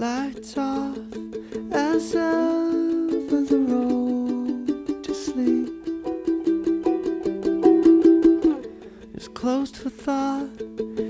lights off as ever the road to sleep is closed for thought